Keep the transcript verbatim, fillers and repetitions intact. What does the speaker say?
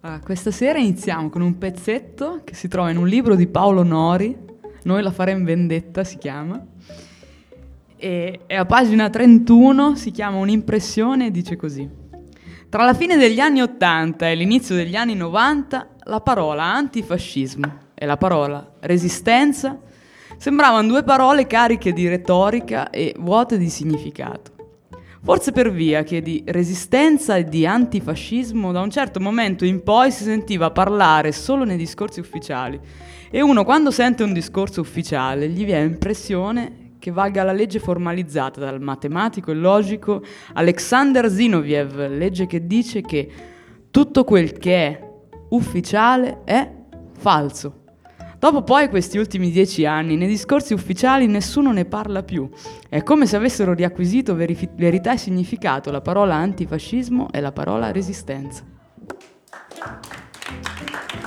Allora, questa sera iniziamo con un pezzetto che si trova in un libro di Paolo Nori, Noi la faremo vendetta si chiama, e, e a pagina trentuno si chiama Un'impressione e dice così: tra la fine degli anni ottanta e l'inizio degli anni novanta la parola antifascismo e la parola resistenza sembravano due parole cariche di retorica e vuote di significato. Forse per via che di resistenza e di antifascismo da un certo momento in poi si sentiva parlare solo nei discorsi ufficiali, e uno quando sente un discorso ufficiale gli viene l'impressione che valga la legge formalizzata dal matematico e logico Alexander Zinoviev, legge che dice che tutto quel che è ufficiale è falso. Dopo poi questi ultimi dieci anni, nei discorsi ufficiali nessuno ne parla più. È come se avessero riacquisito verifi- verità e significato la parola antifascismo e la parola resistenza.